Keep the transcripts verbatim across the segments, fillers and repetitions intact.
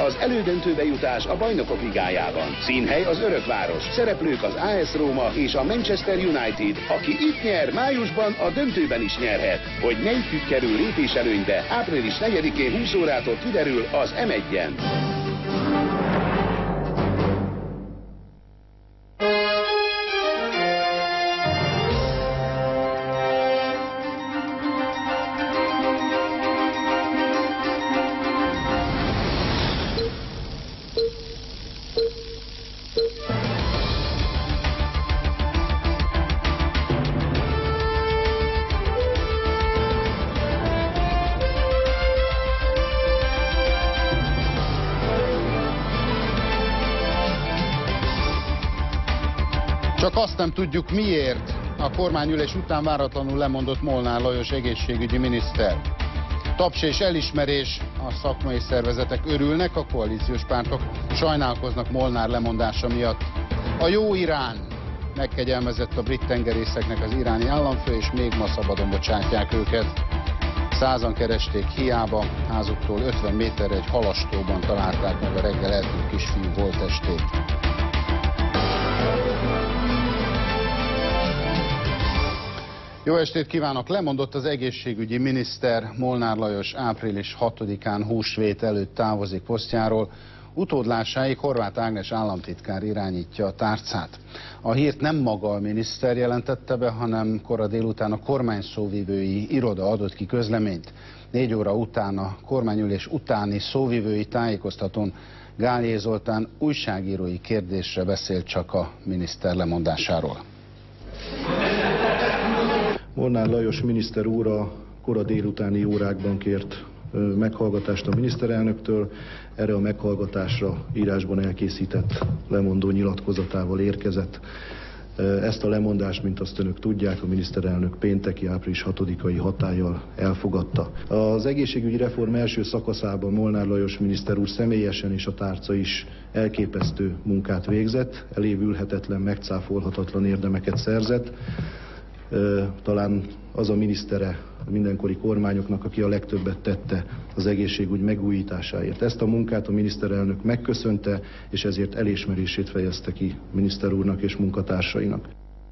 az elődöntőbe jutás a Bajnokok Ligájában. Színhely az Örökváros, szereplők az á es Róma és a Manchester United. Aki itt nyer, májusban a döntőben is nyerhet. Hogy melyikük kerül lépéselőnybe, április negyedikén húsz órától kiderül az em egyen. Csak azt nem tudjuk miért. A kormányülés után váratlanul lemondott Molnár Lajos egészségügyi miniszter. Taps és elismerés, a szakmai szervezetek örülnek, a koalíciós pártok sajnálkoznak Molnár lemondása miatt. A jó Irán megkegyelmezett a brit tengerészeknek az iráni államfő, és még ma szabadon bocsátják őket. Százan keresték hiába, házuktól ötven méterre egy halastóban találták meg a reggel eltűnt kisfiú holttestét. Jó estét kívánok! Lemondott az egészségügyi miniszter. Molnár Lajos április hatodikán húsvét előtt távozik posztjáról. Utódlásáig Horváth Ágnes államtitkár irányítja a tárcát. A hírt nem maga a miniszter jelentette be, hanem kora délután a kormányszóvivői iroda adott ki közleményt. Négy óra után a kormányülés utáni szóvivői tájékoztatón Gályé Zoltán újságírói kérdésre beszélt csak a miniszter lemondásáról. Molnár Lajos miniszter úr a kora délutáni órákban kért meghallgatást a miniszterelnöktől. Erre a meghallgatásra írásban elkészített lemondó nyilatkozatával érkezett. Ezt a lemondást, mint azt önök tudják, a miniszterelnök pénteki április hatodikai hatállyal elfogadta. Az egészségügyi reform első szakaszában Molnár Lajos miniszter úr személyesen és a tárca is elképesztő munkát végzett, elévülhetetlen, megcáfolhatatlan érdemeket szerzett. Talán az a minisztere a mindenkori kormányoknak, aki a legtöbbet tette az egészségügy megújításáért. Ezt a munkát a miniszterelnök megköszönte, és ezért elismerését fejezte ki miniszter úrnak és munkatársainak.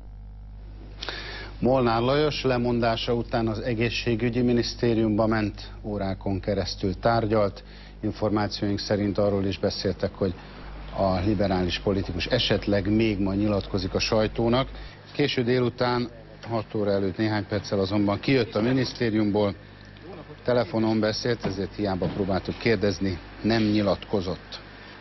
Molnár Lajos lemondása után az egészségügyi minisztériumba ment, órákon keresztül tárgyalt. Információink szerint arról is beszéltek, hogy a liberális politikus esetleg még ma nyilatkozik a sajtónak. Késő délután hat óra előtt néhány perccel azonban kijött a minisztériumból, telefonon beszélt, ezért hiába próbáltuk kérdezni, nem nyilatkozott.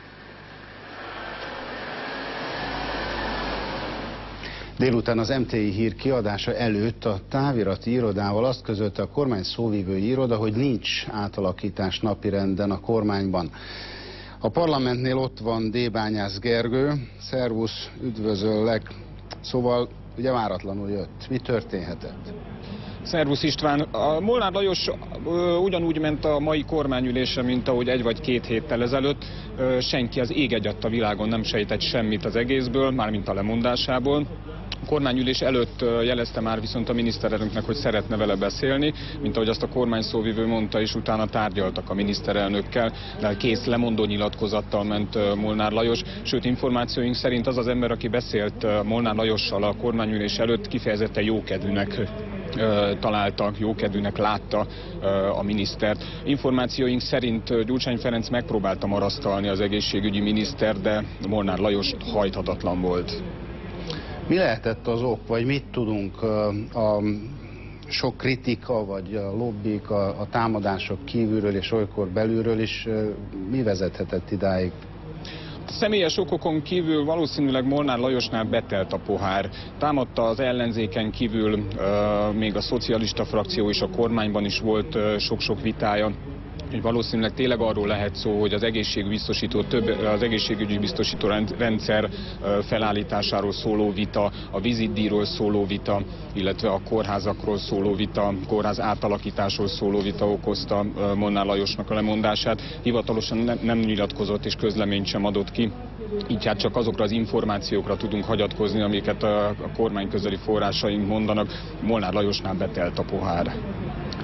Délután az em té i hír kiadása előtt a távirati irodával azt közölte a kormány szóvivői iroda, hogy nincs átalakítás napirenden a kormányban. A parlamentnél ott van D. Bányász Gergő. Szervusz, üdvözöllek. Szóval ugye váratlanul jött. Mi történhetett? Szervusz István! A Molnár Lajos ö, ugyanúgy ment a mai kormányülésre, mint ahogy egy vagy két héttel ezelőtt. Ö, senki az ég egyatt a világon nem sejtett semmit az egészből, mármint a lemondásából. A kormányülés előtt jelezte már viszont a miniszterelnöknek, hogy szeretne vele beszélni, mint ahogy azt a kormányszóvivő mondta, és utána tárgyaltak a miniszterelnökkel, de kész lemondó nyilatkozattal ment Molnár Lajos. Sőt, információink szerint az az ember, aki beszélt Molnár Lajossal a kormányülés előtt, kifejezetten jókedvűnek találta, jókedvűnek látta a minisztert. Információink szerint Gyurcsány Ferenc megpróbálta marasztalni az egészségügyi minisztert, de Molnár Lajos hajthatatlan volt. Mi lehetett az ok, vagy mit tudunk a sok kritika, vagy a lobbik, a, a támadások kívülről és olykor belülről is, mi vezethetett idáig? A személyes okokon kívül valószínűleg Molnár Lajosnál betelt a pohár. Támadta az ellenzéken kívül, uh, még a szocialista frakció és a kormányban is volt sok-sok uh, vitája. Valószínűleg tényleg arról lehet szó, hogy az egészségbiztosító, több, az egészségügyi biztosító rendszer felállításáról szóló vita, a vizitdíjról szóló vita, illetve a kórházakról szóló vita, kórház átalakításról szóló vita okozta Molnár Lajosnak a lemondását. Hivatalosan nem, nem nyilatkozott és közleményt sem adott ki. Így hát csak azokra az információkra tudunk hagyatkozni, amiket a, a kormány közeli forrásaink mondanak. Molnár Lajosnál betelt a pohár.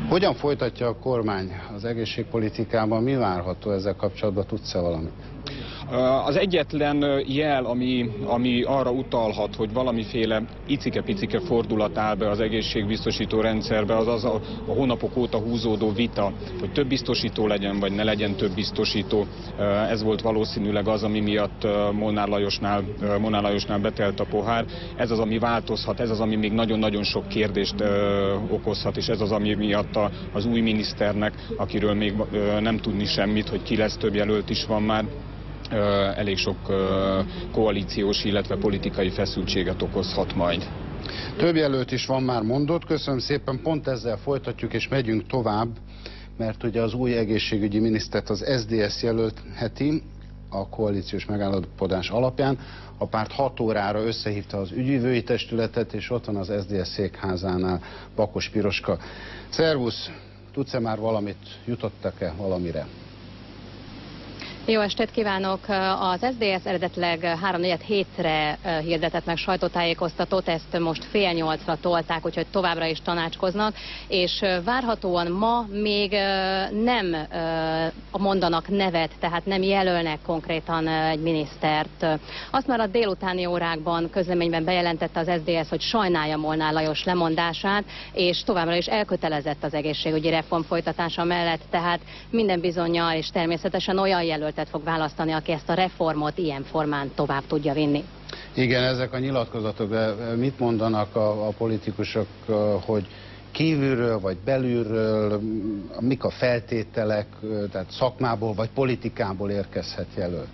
Hogyan folytatja a kormány az egészségpolitikában? Mi várható ezzel kapcsolatban? Tudsz-e valamit? Az egyetlen jel, ami, ami arra utalhat, hogy valamiféle icike-picike fordulat áll be az egészségbiztosító rendszerbe, az az a, a hónapok óta húzódó vita, hogy több biztosító legyen, vagy ne legyen több biztosító. Ez volt valószínűleg az, ami miatt Molnár Lajosnál, Molnár Lajosnál betelt a pohár. Ez az, ami változhat, ez az, ami még nagyon-nagyon sok kérdést okozhat, és ez az, ami miatt a, az új miniszternek, akiről még nem tudni semmit, hogy ki lesz, több jelölt is van már, elég sok koalíciós, illetve politikai feszültséget okozhat majd. Több jelölt is van már, mondott. Köszönöm szépen, pont ezzel folytatjuk és megyünk tovább, mert ugye az új egészségügyi minisztert az es zé dé es jelölheti a koalíciós megállapodás alapján. A párt hat órára összehívta az ügyvívői testületet, és ott van az es zé dé es székházánál Bakos Piroska. Szervusz, tudsz-e már valamit, jutottak-e valamire? Jó estét kívánok! Az es zé dé es eredetileg háromnegyed hétre hirdetett meg sajtótájékoztatót, ezt most fél nyolcra tolták, úgyhogy továbbra is tanácskoznak, és várhatóan ma még nem mondanak nevet, tehát nem jelölnek konkrétan egy minisztert. Azt már a délutáni órákban közleményben bejelentette az es zé dé es, hogy sajnálja Molnár Lajos lemondását, és továbbra is elkötelezett az egészségügyi reform folytatása mellett, tehát minden bizonnyal és természetesen olyan jelölt fog választani, aki ezt a reformot ilyen formán tovább tudja vinni. Igen, ezek a nyilatkozatok, de mit mondanak a, a politikusok, hogy kívülről vagy belülről, mik a feltételek, tehát szakmából vagy politikából érkezhet jelölt?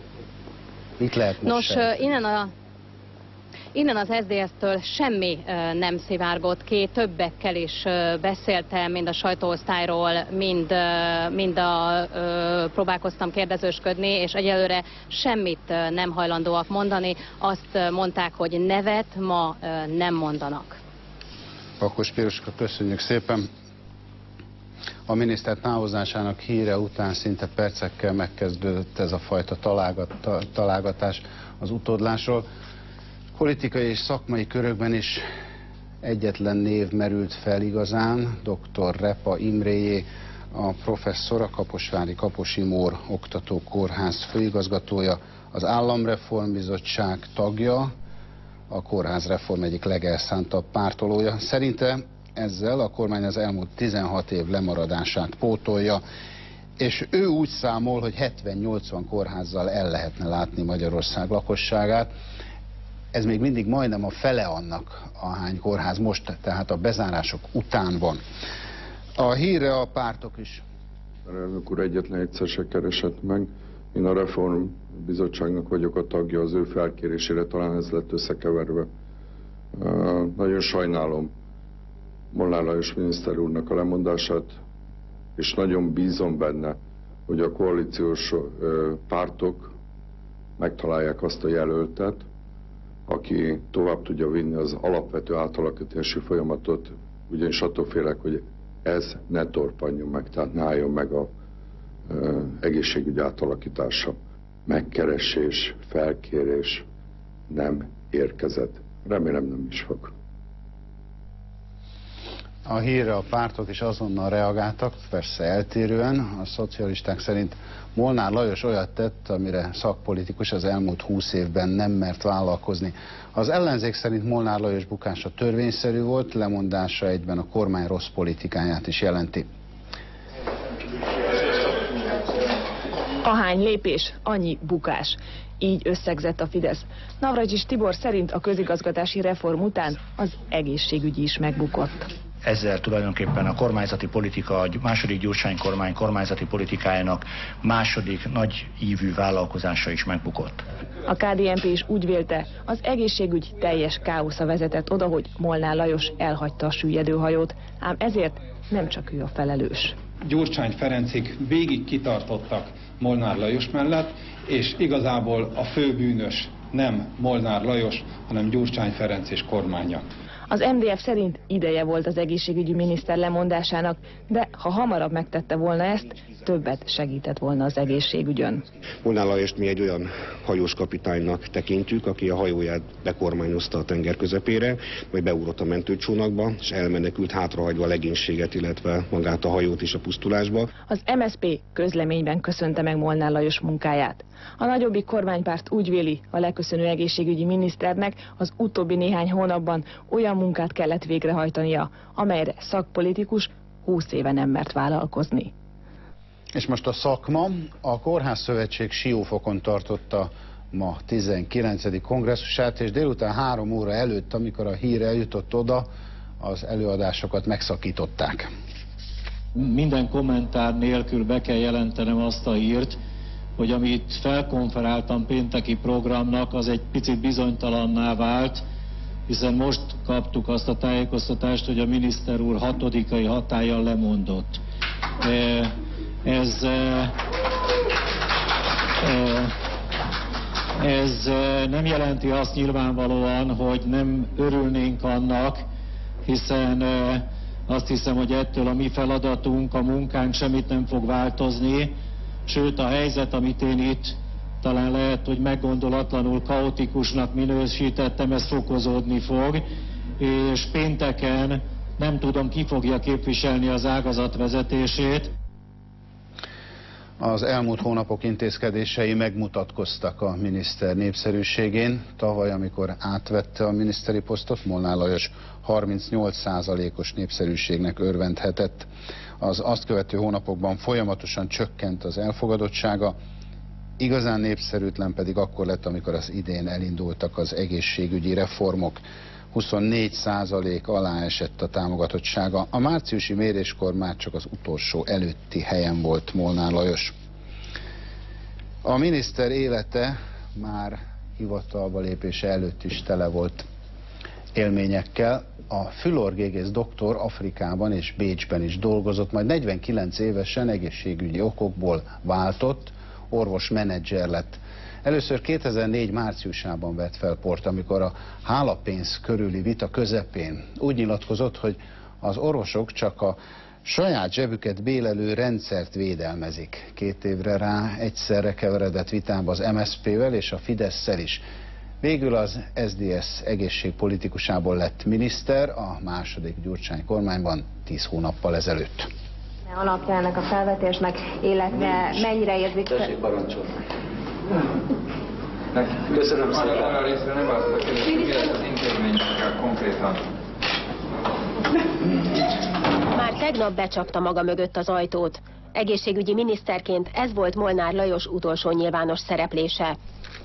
Mit lehet most Nos, sejteni? innen a Innen az es zé dé es-től semmi nem szivárgott ki, többekkel is beszéltem, mind a sajtóosztályról, mind, mind a, próbálkoztam kérdezősködni, és egyelőre semmit nem hajlandóak mondani. Azt mondták, hogy nevet ma nem mondanak. Bakos Piroska, köszönjük szépen. A miniszter távozásának híre után szinte percekkel megkezdődött ez a fajta találgatás az utódlásról. Politikai és szakmai körökben is egyetlen név merült fel igazán, dr. Repa Imréjé, a professzor, a Kaposvári Kaposi Mór Oktatókórház főigazgatója, az Államreformbizottság tagja, a kórházreform egyik legelszántabb pártolója. Szerinte ezzel a kormány az elmúlt tizenhat év lemaradását pótolja, és ő úgy számol, hogy hetven-nyolcvan kórházzal el lehetne látni Magyarország lakosságát. Ez még mindig majdnem a fele annak, ahány kórház most, tehát a bezárások után van. A hírre a pártok is. A elnök úr egyetlen egyszer se keresett meg. Én a Reformbizottságnak vagyok a tagja, az ő felkérésére talán ez lett összekeverve. Uh, nagyon sajnálom Molnár Lajos miniszter úrnak a lemondását, és nagyon bízom benne, hogy a koalíciós uh, pártok megtalálják azt a jelöltet, aki tovább tudja vinni az alapvető átalakítási folyamatot, ugyanis attól félek, hogy ez ne torpanjon meg, tehát ne álljon meg az egészségügy átalakítása. Megkeresés, felkérés nem érkezett. Remélem nem is fog. A hírre a pártok is azonnal reagáltak, persze eltérően. A szocialisták szerint Molnár Lajos olyat tett, amire szakpolitikus az elmúlt húsz évben nem mert vállalkozni. Az ellenzék szerint Molnár Lajos bukása törvényszerű volt, lemondása egyben a kormány rossz politikáját is jelenti. Ahány lépés, annyi bukás. Így összegzett a Fidesz. Navracsics Tibor szerint a közigazgatási reform után az egészségügyi is megbukott. Ezzel tulajdonképpen a kormányzati politika, a második Gyurcsány kormány kormányzati politikájának második nagy ívű vállalkozása is megbukott. A ká dé en pé is úgy vélte, az egészségügy teljes káosza vezetett oda, hogy Molnár Lajos elhagyta a süllyedő hajót, ám ezért nem csak ő a felelős. Gyurcsány Ferencik végig kitartottak Molnár Lajos mellett, és igazából a főbűnös nem Molnár Lajos, hanem Gyurcsány Ferenc és kormánya. Az em dé ef szerint ideje volt az egészségügyi miniszter lemondásának, de ha hamarabb megtette volna ezt, többet segített volna az egészségügyön. Molnár Lajost mi egy olyan hajós kapitánynak tekintjük, aki a hajóját bekormányozta a tenger közepére, majd beugrott a mentőcsónakba, és elmenekült hátrahagyva a legénységet, illetve magát a hajót is a pusztulásba. Az em es zé pé közleményben köszönte meg Molnár Lajos munkáját. A nagyobbik kormánypárt úgy véli, a leköszönő egészségügyi miniszternek az utóbbi néhány hónapban olyan munkát kellett végrehajtania, amelyre szakpolitikus húsz éve nem mert vállalkozni. És most a szakma. A Kórházszövetség Siófokon tartotta ma tizenkilencedik kongresszusát, és délután három óra előtt, amikor a hír eljutott oda, az előadásokat megszakították. Minden kommentár nélkül be kell jelentenem azt a hírt, hogy amit felkonferáltam pénteki programnak, az egy picit bizonytalanná vált, hiszen most kaptuk azt a tájékoztatást, hogy a miniszter úr hatodikai hatállyal lemondott. Ez, ez nem jelenti azt nyilvánvalóan, hogy nem örülnénk annak, hiszen azt hiszem, hogy ettől a mi feladatunk, a munkánk semmit nem fog változni, sőt a helyzet, amit én itt talán lehet, hogy meggondolatlanul kaotikusnak minősítettem, ez fokozódni fog, és pénteken nem tudom, ki fogja képviselni az ágazat vezetését. Az elmúlt hónapok intézkedései megmutatkoztak a miniszter népszerűségén. Tavaly, amikor átvette a miniszteri posztot, Molnár Lajos harmincnyolc százalékos népszerűségnek örvendhetett. Az azt követő hónapokban folyamatosan csökkent az elfogadottsága, igazán népszerűtlen pedig akkor lett, amikor az idén elindultak az egészségügyi reformok. huszonnégy százalék alá esett a támogatottsága. A márciusi méréskor már csak az utolsó előtti helyen volt Molnár Lajos. A miniszter élete már hivatalba lépése előtt is tele volt élményekkel. A fülorgégész doktor Afrikában és Bécsben is dolgozott, majd negyvenkilenc évesen egészségügyi okokból váltott, orvos-menedzser lett. Először kétezer-négy márciusában vett fel port, amikor a hálapénz körüli vita közepén úgy nyilatkozott, hogy az orvosok csak a saját zsebüket bélelő rendszert védelmezik. Két évre rá egyszerre keveredett vitába az em es zé pével és a Fidesszel is. Végül az es zé dé es egészségpolitikusából lett miniszter a második Gyurcsány kormányban tíz hónappal ezelőtt. Alapja ennek a felvetésnek, illetve mennyire érzik... Tessék, parancsolni. Köszönöm szépen. Arra részre nem azt a kérdés, hogy mi lesz az intézményekkel konkrétan. Már tegnap becsapta maga mögött az ajtót. Egészségügyi miniszterként ez volt Molnár Lajos utolsó nyilvános szereplése.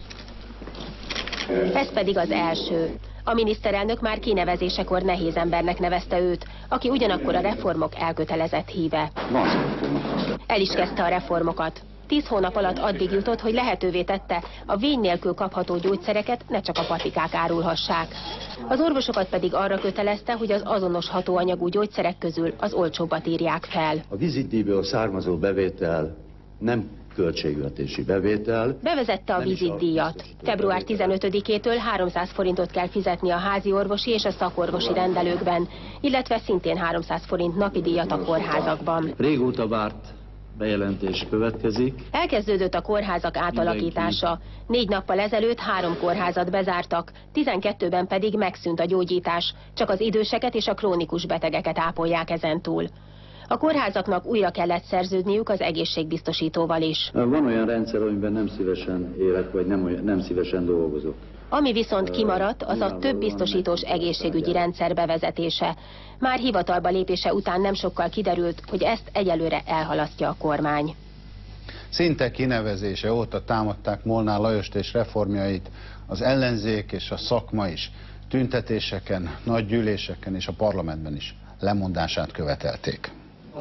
Ez pedig az első. A miniszterelnök már kinevezésekor nehéz embernek nevezte őt, aki ugyanakkor a reformok elkötelezett híve. El is kezdte a reformokat. Tíz hónap alatt addig jutott, hogy lehetővé tette, a vény nélkül kapható gyógyszereket ne csak a patikák árulhassák. Az orvosokat pedig arra kötelezte, hogy az azonos hatóanyagú gyógyszerek közül az olcsóbbat írják fel. A vizitdíjból származó bevétel nem költségvetési bevétel. Bevezette a vizitdíjat. február tizenötödikétől háromszáz forintot kell fizetni a házi orvosi és a szakorvosi rendelőkben, illetve szintén háromszáz forint napi díjat a kórházakban. Régóta várt bejelentés következik. Elkezdődött a kórházak átalakítása. Négy nappal ezelőtt három kórházat bezártak, tizenkettőben pedig megszűnt a gyógyítás, csak az időseket és a krónikus betegeket ápolják ezentúl. A kórházaknak újra kellett szerződniük az egészségbiztosítóval is. Van olyan rendszer, amiben nem szívesen élek, vagy nem, olyan, nem szívesen dolgozok. Ami viszont kimaradt, az a több biztosítós egészségügyi rendszer bevezetése. Már hivatalba lépése után nem sokkal kiderült, hogy ezt egyelőre elhalasztja a kormány. Szinte kinevezése óta támadták Molnár Lajost és reformjait az ellenzék és a szakma is. Tüntetéseken, nagy gyűléseken és a parlamentben is lemondását követelték.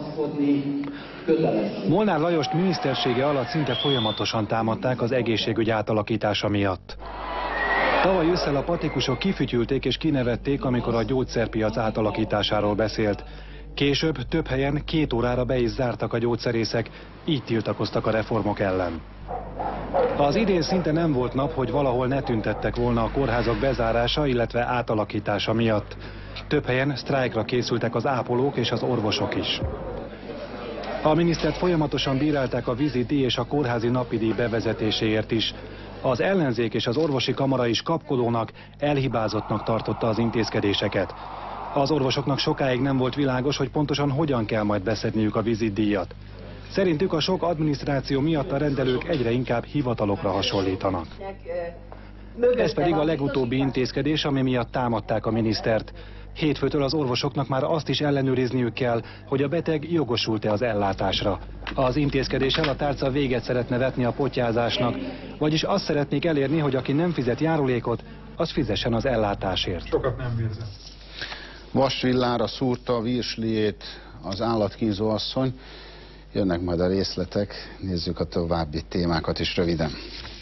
Molnár Lajost minisztersége alatt szinte folyamatosan támadták az egészségügy átalakítása miatt. Tavaly ősszel a patikusok kifütyülték és kinevették, amikor a gyógyszerpiac átalakításáról beszélt. Később több helyen két órára be is zártak a gyógyszerészek, így tiltakoztak a reformok ellen. Az idén szinte nem volt nap, hogy valahol ne tüntettek volna a kórházak bezárása, illetve átalakítása miatt. Több helyen sztrájkra készültek az ápolók és az orvosok is. A minisztert folyamatosan bírálták a vízidíj és a kórházi napidíj bevezetéséért is. Az ellenzék és az orvosi kamara is kapkodónak, elhibázottnak tartotta az intézkedéseket. Az orvosoknak sokáig nem volt világos, hogy pontosan hogyan kell majd beszedniük a vízidíjat. Szerintük a sok adminisztráció miatt a rendelők egyre inkább hivatalokra hasonlítanak. Ez pedig a legutóbbi intézkedés, ami miatt támadták a minisztert. Hétfőtől az orvosoknak már azt is ellenőrizniük kell, hogy a beteg jogosult-e az ellátásra. Az intézkedéssel a tárca véget szeretne vetni a potyázásnak, vagyis azt szeretnék elérni, hogy aki nem fizet járulékot, az fizessen az ellátásért. Sokat nem vérzett. Vasvillára szúrta a virsliét az állatkínzó asszony. Jönnek majd a részletek, nézzük a további témákat is röviden.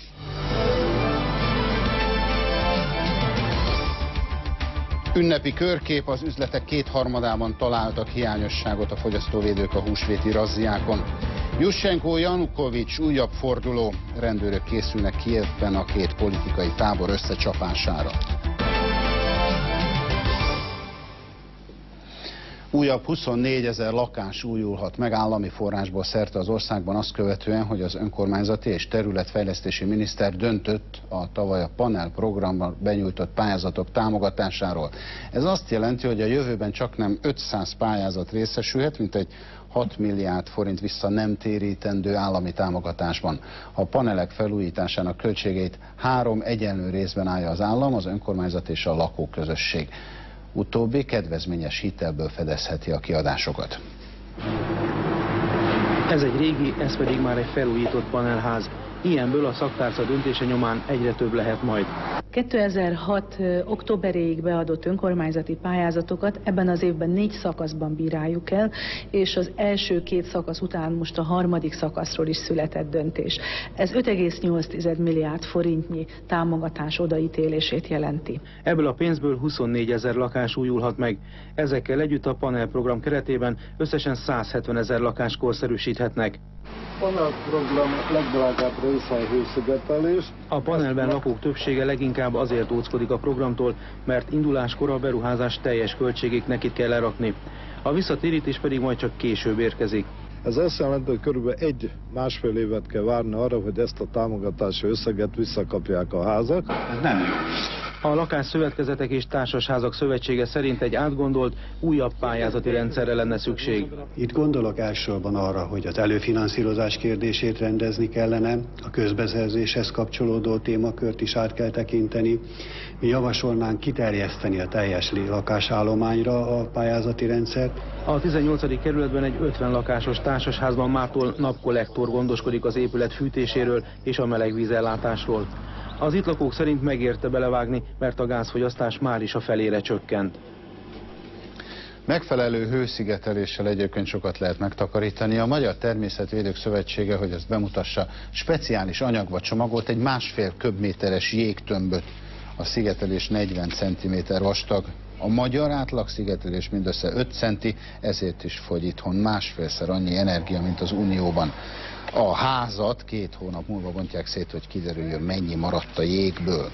Ünnepi körkép, az üzletek kétharmadában találtak hiányosságot a fogyasztóvédők a húsvéti razziákon. Jusszenko, Janukovics újabb forduló, rendőrök készülnek Kijevben a két politikai tábor összecsapására. Újabb huszonnégyezer lakás újulhat meg állami forrásból szerte az országban azt követően, hogy az önkormányzati és területfejlesztési miniszter döntött a tavaly a Panel programban benyújtott pályázatok támogatásáról. Ez azt jelenti, hogy a jövőben csaknem ötszáz pályázat részesülhet, mint egy hat milliárd forint vissza nem térítendő állami támogatásban. A panelek felújításának költségeit három egyenlő részben állja az állam, az önkormányzat és a lakóközösség. Utóbbi kedvezményes hitelből fedezheti a kiadásokat. Ez egy régi, ez pedig már egy felújított panelház. Ilyenből a szaktárca döntése nyomán egyre több lehet majd. kétezer-hat októberéig beadott önkormányzati pályázatokat ebben az évben négy szakaszban bíráljuk el, és az első két szakasz után most a harmadik szakaszról is született döntés. Ez öt egész nyolc milliárd forintnyi támogatás odaítélését jelenti. Ebből a pénzből huszonnégyezer lakás újulhat meg. Ezekkel együtt a panel program keretében összesen százhetven ezer lakást korszerűsíthetnek. Panel program legdrágább része a hőszigetelés. A panelben lakók többsége leginkább azért óckodik a programtól, mert induláskor a beruházás teljes költségét nekik kell lerakni. A visszatérítés pedig majd csak később érkezik. Ez azt jelenti, hogy körülbelül egy-másfél évet kell várni arra, hogy ezt a támogatási összeget visszakapják a házak. Ez nem jó. A Lakásszövetkezetek és Társasházak Szövetsége szerint egy átgondolt, újabb pályázati rendszerre lenne szükség. Itt gondolok elsősorban arra, hogy az előfinanszírozás kérdését rendezni kellene, a közbeszerzéshez kapcsolódó témakört is át kell tekinteni. Mi javasolnánk kiterjeszteni a teljes lakásállományra a pályázati rendszert. A tizennyolcadik kerületben egy ötven lakásos társasházban mától napkollektor gondoskodik az épület fűtéséről és a melegvízellátásról. Az itt lakók szerint megérte belevágni, mert a gázfogyasztás már is a felére csökkent. Megfelelő hőszigeteléssel egyébként sokat lehet megtakarítani. A Magyar Természetvédők Szövetsége, hogy ezt bemutassa, speciális anyagba csomagolt egy másfél köbméteres jégtömböt. A szigetelés negyven centiméter vastag. A magyar átlag szigetelés mindössze öt centi, ezért is fogy itthon másfélszer annyi energia, mint az Unióban. A házat két hónap múlva bontják szét, hogy kiderüljön, mennyi maradt a jégből.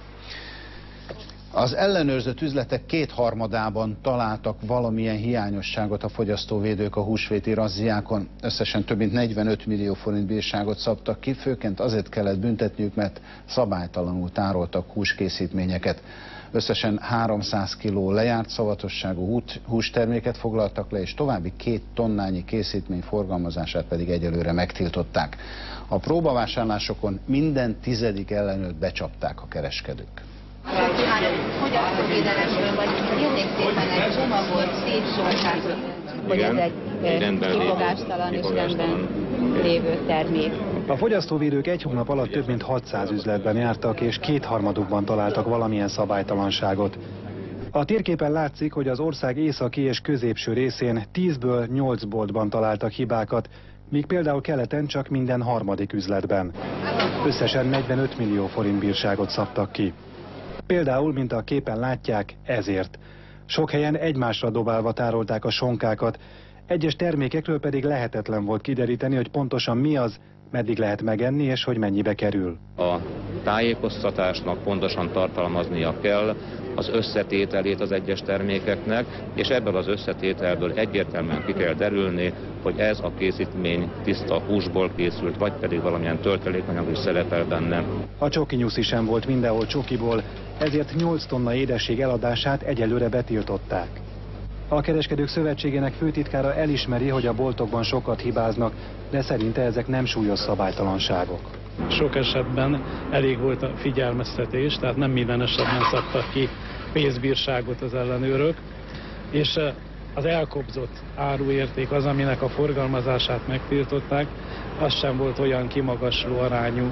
Az ellenőrzött üzletek kétharmadában találtak valamilyen hiányosságot a fogyasztóvédők a húsvéti razziákon. Összesen több mint negyvenöt millió forint bírságot szabtak ki, főként azért kellett büntetniük, mert szabálytalanul tároltak húskészítményeket. Összesen háromszáz kiló lejárt szavatosságú hústerméket foglaltak le, és további két tonnányi készítmény forgalmazását pedig egyelőre megtiltották. A próbavásárlásokon minden tizedik ellenőrt becsapták a kereskedők. Fogyasztóvédelemről vagy kérnék szépen egy csomagot, szétsorsátot, hogy ez egy kifogástalan és rendben lévő termék. A fogyasztóvédők egy hónap alatt több mint hatszáz üzletben jártak, és kétharmadukban találtak valamilyen szabálytalanságot. A térképen látszik, hogy az ország északi és középső részén tízből nyolc boltban találtak hibákat, míg például keleten csak minden harmadik üzletben. Összesen negyvenöt millió forint bírságot szabtak ki. Például, mint a képen látják, ezért. Sok helyen egymásra dobálva tárolták a sonkákat, Egyes termékekről pedig lehetetlen volt kideríteni, hogy pontosan mi az, meddig lehet megenni és hogy mennyibe kerül. A tájékoztatásnak pontosan tartalmaznia kell az összetételét az egyes termékeknek, és ebből az összetételből egyértelműen ki kell derülni, hogy ez a készítmény tiszta húsból készült, vagy pedig valamilyen töltelékanyag is szerepel benne. A csokinyuszi sem volt mindenhol csokiból, ezért nyolc tonna édesség eladását egyelőre betiltották. A Kereskedők Szövetségének főtitkára elismeri, hogy a boltokban sokat hibáznak, de szerinte ezek nem súlyos szabálytalanságok. Sok esetben elég volt a figyelmeztetés, tehát nem minden esetben szabtak ki pénzbírságot az ellenőrök, és az elkobzott áruérték az, aminek a forgalmazását megtiltották, az sem volt olyan kimagasló arányú.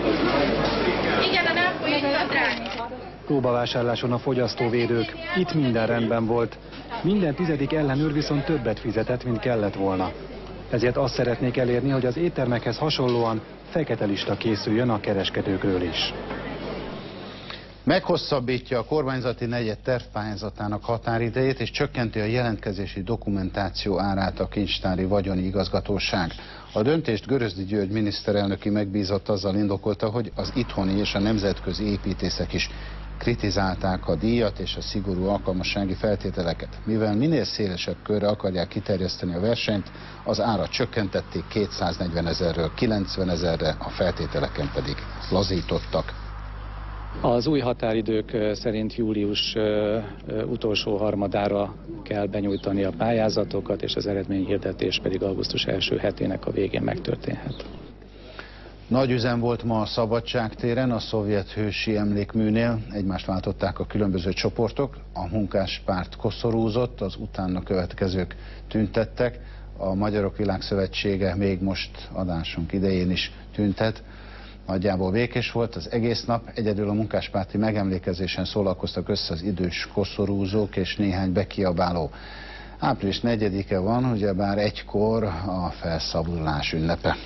Próbavásárláson a fogyasztóvédők. Itt minden rendben volt. Minden tizedik ellenőr viszont többet fizetett, mint kellett volna. Ezért azt szeretnék elérni, hogy az éttermekhez hasonlóan fekete lista készüljön a kereskedőkről is. Meghosszabbítja a kormányzati negyed tervpályázatának határidejét és csökkenti a jelentkezési dokumentáció árát a kincstári vagyoni igazgatóság. A döntést Görözdi György miniszterelnöki megbízott azzal indokolta, hogy az itthoni és a nemzetközi építészek is kritizálták a díjat és a szigorú alkalmassági feltételeket. Mivel minél szélesebb körre akarják kiterjeszteni a versenyt, az árat csökkentették kétszáznegyven ezerről kilencven ezerre, a feltételeken pedig lazítottak. Az új határidők szerint július utolsó harmadára kell benyújtani a pályázatokat, és az eredményhirdetés pedig augusztus első hetének a végén megtörténhet. Nagy üzem volt ma a Szabadságtéren, a szovjet hősi emlékműnél. Egymást váltották a különböző csoportok, a Munkáspárt koszorúzott, az utána következők tüntettek, a Magyarok Világszövetsége még most adásunk idején is tüntet. Nagyjából békés volt az egész nap, egyedül a munkáspárti megemlékezésen szólalkoztak össze az idős koszorúzók és néhány bekiabáló. április negyedike van, ugyebár egykor a felszabadulás ünnepe.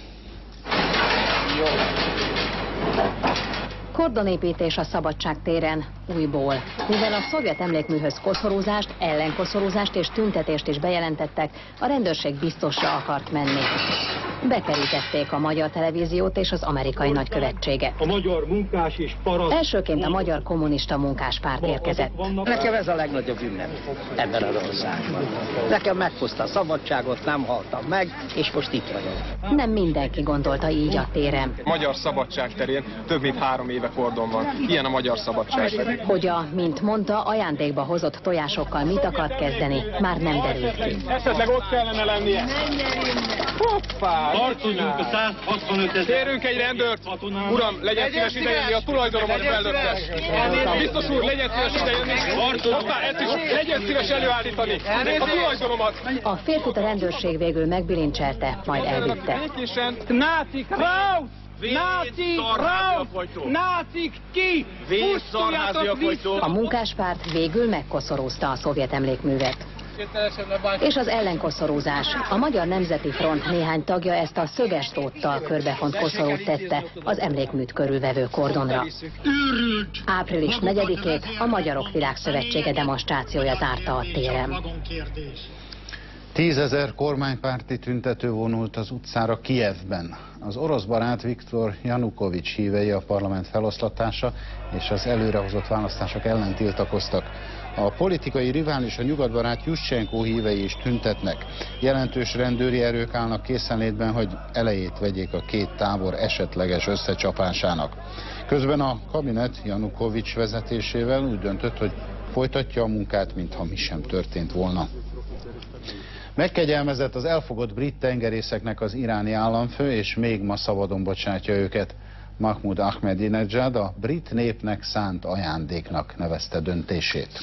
Kordonépítés a Szabadságtéren újból. Mivel a szovjet emlékműhöz koszorúzást, ellenkoszorúzást és tüntetést is bejelentettek, a rendőrség biztosra akart menni. Bekerítették a magyar televíziót és az amerikai nagykövetséget. A magyar munkás és paraszt... Elsőként a Magyar Kommunista Munkáspárt érkezett. Nekem ez a legnagyobb ünnep ebben az országban. Nekem meghozta a szabadságot, nem haltam meg, és most itt vagyok. Nem mindenki gondolta így a téren. Magyar Szabadság terén több mint három éve kordon van. Ilyen a magyar szabadság. Hogy a, mint mondta, ajándékba hozott tojásokkal mit akart kezdeni, már nem derült ki. Esetleg ott kellene lennie. Hoppá! Harcoljunk a száz hatvanöt ezer. Kérünk egy rendőrt! Uram, legyen szíves idejönni, a tulajdonomat fellökte. Biztos úr, legyen szíves idejönni. Hoppá, ezt is legyen szíves előállítani. A tulajdonomat. A férfit a rendőrség végül megbilincselte, majd elvitte. Nácik, raus! Nácik, raus! Nácik, ki! Pusztuljátok vissza! A Munkáspárt végül megkoszorúzta a szovjet emlékművet. És az ellenkoszorúzás. A Magyar Nemzeti Front néhány tagja ezt a szöges tóttal körbefont koszorút tette az emlékműt körülvevő kordonra. április negyedikét a Magyarok Világszövetsége demonstrációja zárta a téren. Tízezer kormánypárti tüntető vonult az utcára Kijevben. Az orosz barát Viktor Janukovics hívei a parlament feloszlatása és az előrehozott választások ellen tiltakoztak. A politikai rivális, a nyugatbarát Juschenko hívei is tüntetnek. Jelentős rendőri erők állnak készenlétben, hogy elejét vegyék a két tábor esetleges összecsapásának. Közben a kabinet Janukovics vezetésével úgy döntött, hogy folytatja a munkát, mintha mi sem történt volna. Megkegyelmezett az elfogott brit tengerészeknek az iráni államfő, és még ma szabadon bocsátja őket. Mahmoud Ahmadinejad a brit népnek szánt ajándéknak nevezte döntését.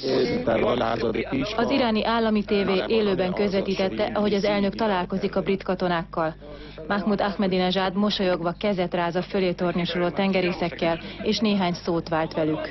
Az iráni állami tévé élőben közvetítette, ahogy az elnök találkozik a brit katonákkal. Mahmoud Ahmadinejad mosolyogva kezet ráz a fölé tornyosuló tengerészekkel, és néhány szót vált velük.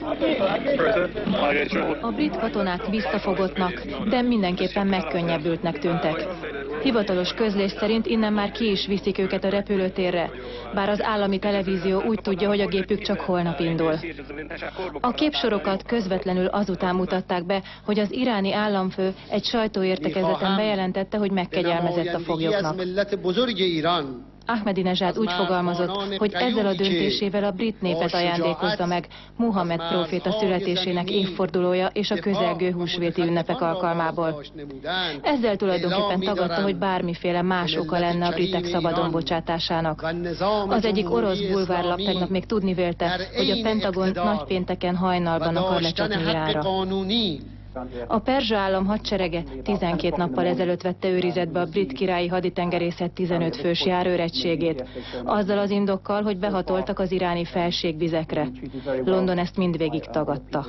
A brit katonák visszafogottnak, de mindenképpen megkönnyebbültnek tűntek. Hivatalos közlés szerint innen már ki is viszik őket a repülőtérre, bár az állami televízió úgy tudja, hogy a gépük csak holnap indul. A képsorokat közvetlenül azután mutatták be, hogy az iráni államfő egy sajtóértekezleten bejelentette, hogy megkegyelmezett a foglyoknak. Ahmadinejad úgy fogalmazott, hogy ezzel a döntésével a brit népet ajándékozza meg Muhammed próféta születésének évfordulója és a közelgő húsvéti ünnepek alkalmából. Ezzel tulajdonképpen tagadta, hogy bármiféle más oka lenne a britek szabadon bocsátásának. Az egyik orosz bulvárlap tegnap még tudni vélte, hogy a Pentagon nagypénteken hajnalban akar lecsapni Iránra. A perzsa állam hadserege tizenkét nappal ezelőtt vette őrizetbe a brit királyi haditengerészet tizenöt fős járőregységét, azzal az indokkal, hogy behatoltak az iráni felségvizekre. London ezt mindvégig tagadta.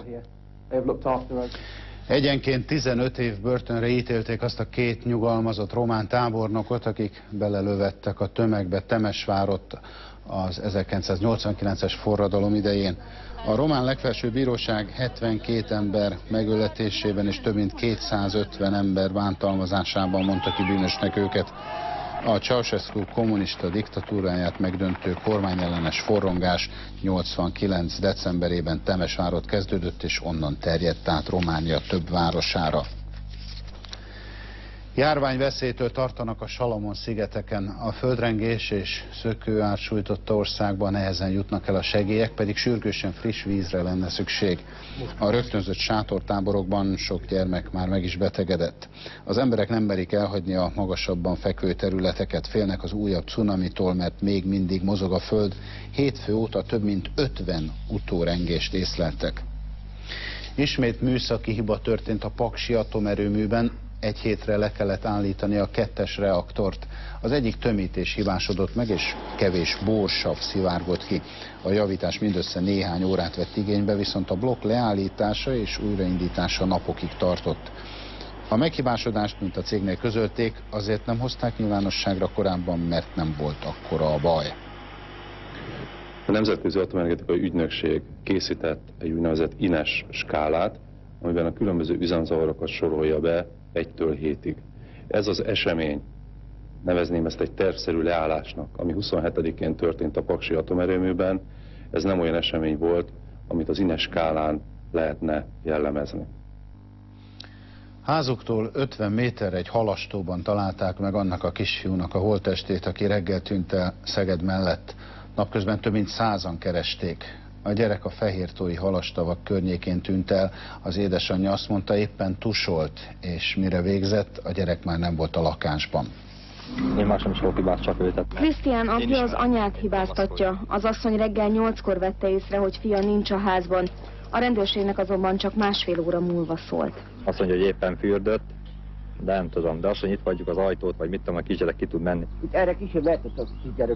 Egyenként tizenöt év börtönre ítélték azt a két nyugalmazott román tábornokot, akik belelövettek a tömegbe Temesvárott az ezerkilencszáznyolcvankilences forradalom idején. A román legfelsőbb bíróság hetvenkét ember megöletésében és több mint kétszázötven ember bántalmazásában mondta ki bűnösnek őket. A Ceausescu kommunista diktatúráját megdöntő kormányellenes forrongás nyolcvankilenc decemberében Temesvárott kezdődött, és onnan terjedt át Románia több városára. Járványveszélytől tartanak a Salamon-szigeteken. A földrengés és szökőár sújtotta országban nehezen jutnak el a segélyek, pedig sürgősen friss vízre lenne szükség. A rögtönzött sátortáborokban sok gyermek már meg is betegedett. Az emberek nem merik elhagyni a magasabban fekvő területeket, félnek az újabb cunamitól, mert még mindig mozog a föld. Hétfő óta több mint ötven utórengést észleltek. Ismét műszaki hiba történt a paksi atomerőműben. Egy hétre le kellett állítani a kettes reaktort. Az egyik tömítés hibásodott meg, és kevés borsav szivárgott ki. A javítás mindössze néhány órát vett igénybe, viszont a blokk leállítása és újraindítása napokig tartott. A meghibásodást, mint a cégnél közölték, azért nem hozták nyilvánosságra korábban, mert nem volt akkora a baj. A Nemzetközi Atomenergetikai Ügynökség készített egy úgynevezett ines skálát, amiben a különböző üzemzavarokat sorolja be egytől hétig. Ez az esemény, nevezném ezt egy tervszerű leállásnak, ami huszonhetedikén történt a paksi atomerőműben, ez nem olyan esemény volt, amit az ines skálán lehetne jellemezni. Házuktól ötven méterre egy halastóban találták meg annak a kisfiúnak a holttestét, aki reggel tűnt el Szeged mellett. Napközben több mint százan keresték. A gyerek a fehértói halastavak környékén tűnt el, az édesanyja azt mondta, éppen tusolt, és mire végzett, a gyerek már nem volt a lakásban. Én más nem is fogok hibát, csak őtet. Krisztián apja az anyát hibáztatja. Az asszony reggel nyolckor vette észre, hogy fia nincs a házban. A rendőrségnek azonban csak másfél óra múlva szólt. Azt mondja, hogy éppen fürdött, de nem tudom, de azt, hogy itt vagyjuk az ajtót, vagy mit tudom, a kisgyerek ki tud menni. Itt erre később lehetett a kisgyerek.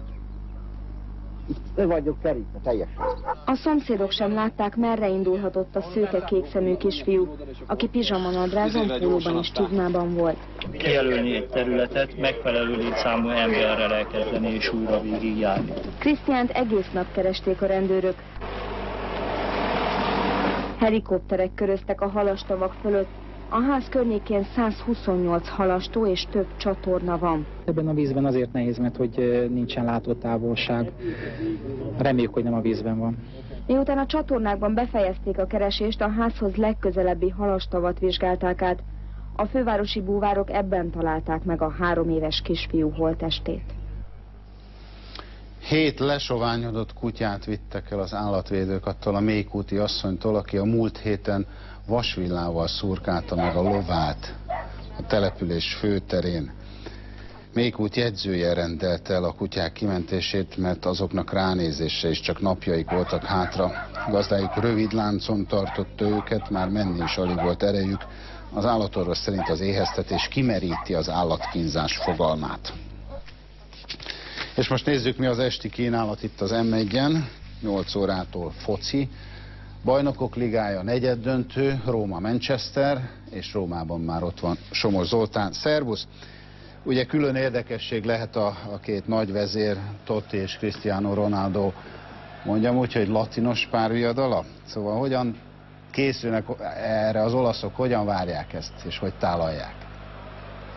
Ő vagyok kerítve teljesen. A szomszédok sem látták, merre indulhatott a szőke kékszemű kisfiú, aki pizsamanadrázon, pólóban és csizmában volt. Kijelölni egy területet, megfelelő létszámú emberrel elkezdeni és újra végigjárni. Krisztiánt egész nap keresték a rendőrök. Helikopterek köröztek a halastavak fölött. A ház környékén százhuszonnyolc halastó és több csatorna van. Ebben a vízben azért nehéz, mert hogy nincsen látótávolság. Reméljük, hogy nem a vízben van. Miután a csatornákban befejezték a keresést, a házhoz legközelebbi halastavat vizsgálták át. A fővárosi búvárok ebben találták meg a három éves kisfiú holttestét. Hét lesoványodott kutyát vittek el az állatvédők attól a mélykúti asszonytól, aki a múlt héten vasvillával szurkálta meg a lovát a település főterén. Mélykút jegyzője rendelte el a kutyák kimentését, mert azoknak ránézésre is csak napjaik voltak hátra. Gazdájuk rövid láncon tartotta őket, már menni is alig volt erejük. Az állatorvos szerint az éheztetés kimeríti az állatkínzás fogalmát. És most nézzük, mi az esti kínálat itt az em egyen. nyolc órától foci. Bajnokok ligája negyeddöntő, Róma-Manchester, és Rómában már ott van Somor Zoltán. Szervusz! Ugye külön érdekesség lehet a, a két nagy vezér, Totti és Cristiano Ronaldo, mondjam úgy, hogy latinos párviadala? Szóval hogyan készülnek erre az olaszok, hogyan várják ezt, és hogy tálalják?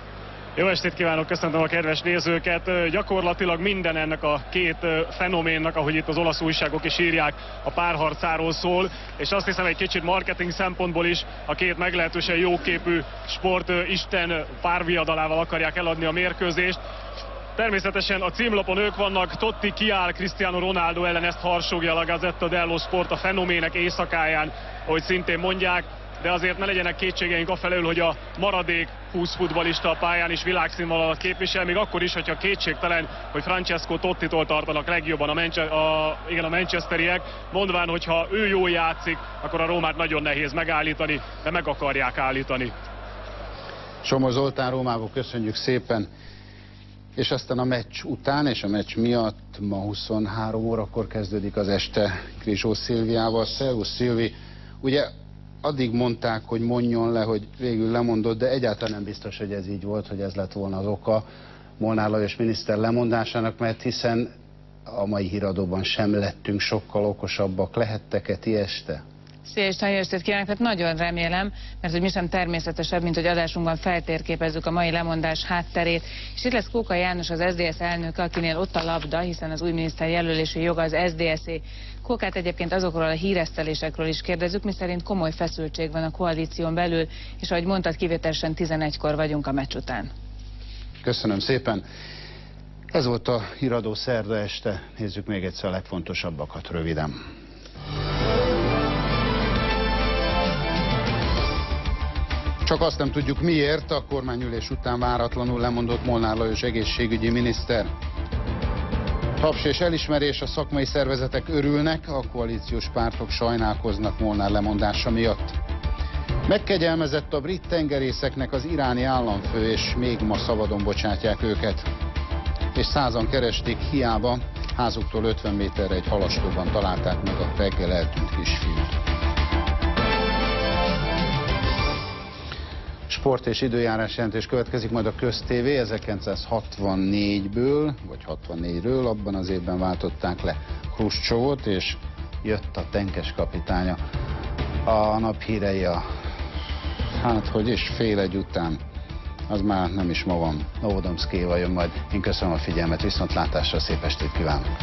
Jó estét kívánok, köszöntöm a kedves nézőket! Gyakorlatilag minden ennek a két fenoménnek, ahogy itt az olasz újságok is írják, a párharcáról szól, és azt hiszem egy kicsit marketing szempontból is a két meglehetősen jóképű sportisten párviadalával akarják eladni a mérkőzést. Természetesen a címlapon ők vannak, Totti kiáll Cristiano Ronaldo ellen, ezt harsogja a Gazzetta dello Sport a fenomének éjszakáján, ahogy szintén mondják, de azért ne legyenek kétségeink afelől, hogy a maradék húsz futballista a pályán is világszínvonalat képvisel, még akkor is, hogyha kétségtelen, hogy Francesco Tottitól tartanak legjobban a, Manche- a, igen, a manchesteriek, mondván, hogy ha ő jól játszik, akkor a Rómát nagyon nehéz megállítani, de meg akarják állítani. Somor Zoltán Rómából köszönjük szépen. És aztán a meccs után és a meccs miatt ma huszonhárom órakor kezdődik az este Krizsó Szilviával. Szervusz Szilvi, ugye addig mondták, hogy mondjon le, hogy végül lemondott, de egyáltalán nem biztos, hogy ez így volt, hogy ez lett volna az oka Molnár Lajos miniszter lemondásának, mert hiszen a mai híradóban sem lettünk sokkal okosabbak. Lehettek-e ti este? Szia és nagyon estét kívánok, hát nagyon remélem, mert hogy mi sem természetesebb, mint hogy adásunkban feltérképezzük a mai lemondás hátterét. És itt lesz Kóka János, az es zé es elnöke, akinél ott a labda, hiszen az új miniszter jelölési joga az es zé es-é. Kókát egyébként azokról a híresztelésekről is kérdezzük, miszerint komoly feszültség van a koalíción belül, és ahogy mondtad, kivételesen tizenegykor vagyunk a meccs után. Köszönöm szépen. Ez volt a híradó szerda este. Nézzük még egyszer a legfontosabbakat röviden. Csak azt nem tudjuk miért, a kormányülés után váratlanul lemondott Molnár Lajos egészségügyi miniszter. Taps és elismerés, a szakmai szervezetek örülnek, a koalíciós pártok sajnálkoznak Molnár lemondása miatt. Megkegyelmezett a brit tengerészeknek az iráni államfő, és még ma szabadon bocsátják őket. És százan keresték, hiába házuktól ötven méterre egy halastóban találták meg a reggel eltűnt kisfiút. Sport és időjárás jelentés következik, majd a Köz-té vé ezerkilencszázhatvannégy-ből, vagy hatvannégyről, abban az évben váltották le Hruscsovot, és jött a tenkes kapitánya. A nap hírei a, hát hogy is, fél egy után, az már nem is ma van, Novodomszkéval jön majd. Én köszönöm a figyelmet, viszontlátásra, szép estét kívánok!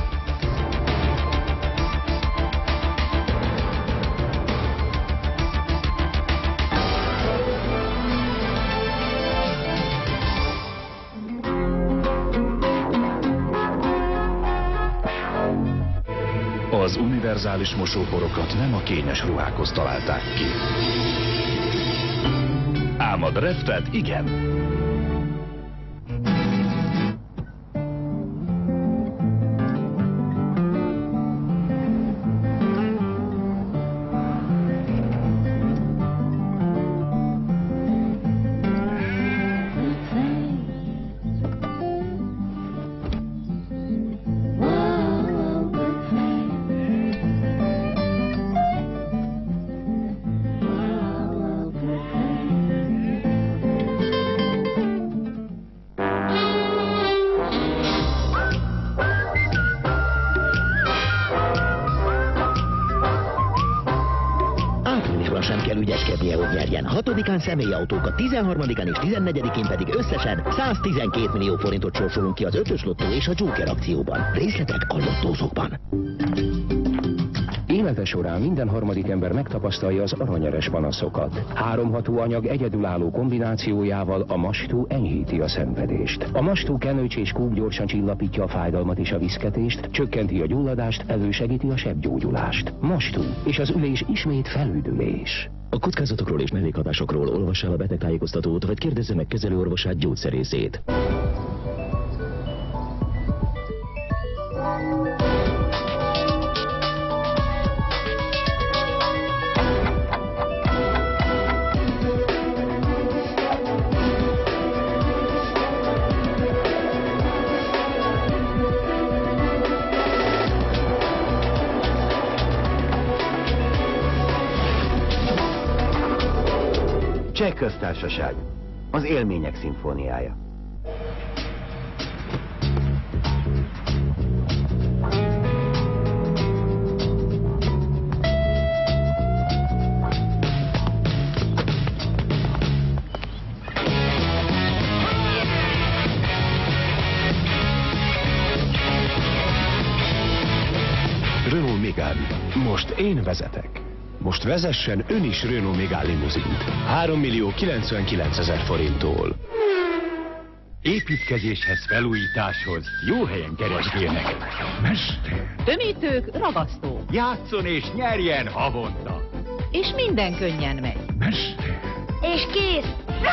Az univerzális mosóporokat nem a kényes ruhákhoz találták ki. Ám a dreftet igen. hatodikán személyautókat, tizenharmadikán és tizennegyedikén pedig összesen száztizenkét millió forintot sorsolunk ki az ötös lottó és a Joker akcióban. Részletek a lottózókban. Élete során minden harmadik ember megtapasztalja az aranyeres panaszokat. Három hatóanyag egyedülálló kombinációjával a Mastú enyhíti a szenvedést. A Mastú kenőcs és kúk gyorsan csillapítja a fájdalmat és a viszketést, csökkenti a gyulladást, elősegíti a sebgyógyulást. Mastú, és az ülés ismét felüdülés. A kockázatokról és mellékhatásokról olvassa el a betegtájékoztatót, vagy kérdezze meg kezelőorvosát, gyógyszerészét. Cseh Köztársaság, az élmények szimfóniája. Most én vezetek. Most vezessen ön is Renault Megane limuzint. három millió kilencvenkilencezer forinttól. Építkezéshez, felújításhoz jó helyen keresgélnek. Mester! Tömítők, ragasztó. Játszon és nyerjen havonta. És minden könnyen megy. Mester! És kész!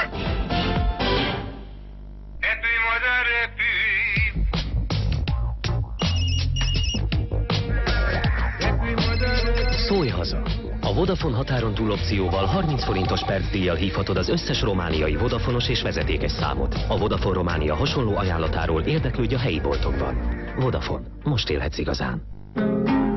Szólj haza! A Vodafone határon túl opcióval harminc forintos percdíjjal hívhatod az összes romániai Vodafonos és vezetékes számot. A Vodafone Románia hasonló ajánlatáról érdeklődj a helyi boltokban. Vodafone. Most élhetsz igazán.